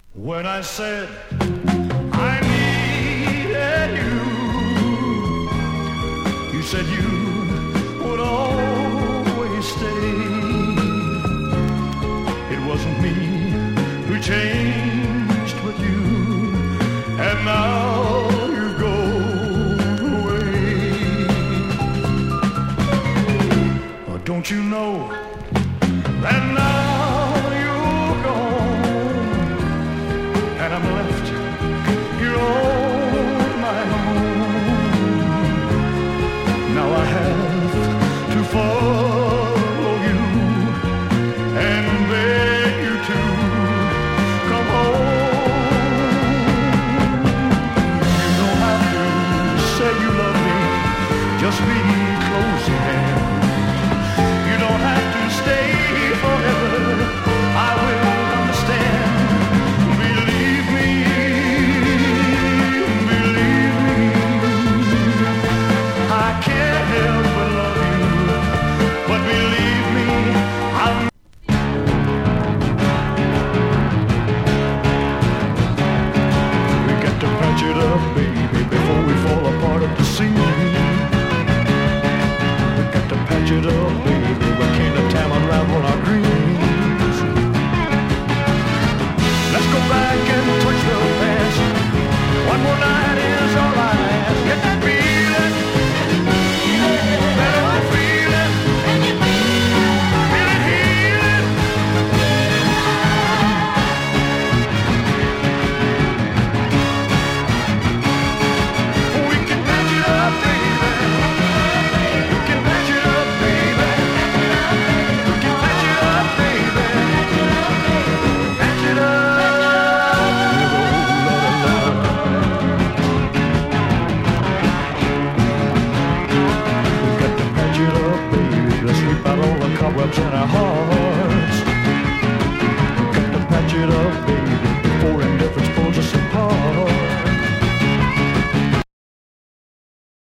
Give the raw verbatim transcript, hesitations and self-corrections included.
When I said I needed you, you said you would always stay. It wasn't me who changed but you, and now you go away. Oh, don't you know that now and I'm left here on my own. Now I have to follow you and beg you to come home. You don't have to say you love me, just be close at hand. You don't have to stay forever, I will understand. It up, baby, we came to town unravel our dreams. Let's go back and touch the past. One more night is all I ask. Get that feeling, that old feeling, feel it healing. We can patch it up, baby. We can patch it up. Cobwebs in our heart.